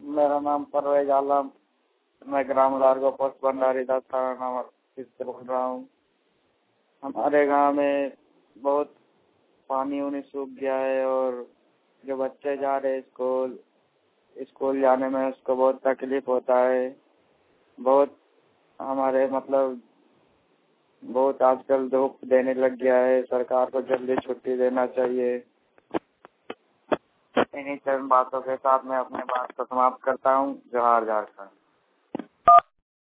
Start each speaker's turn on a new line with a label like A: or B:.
A: मेरा नाम परवेज आलम। मैं ग्राम लारगो पोस्ट भंडारी दास थाना से बोल रहा हूँ। हमारे गांव में बहुत पानी उनी सूख गया है और जो बच्चे जा रहे हैं स्कूल जाने में उसको बहुत तकलीफ होता है। बहुत हमारे बहुत आजकल धूप देने लग गया है। सरकार को जल्दी छुट्टी देना चाहिए। इन्हीं चंद बातों के साथ मैं अपने बात को समाप्त करता हूँ। जोहार झारखंड।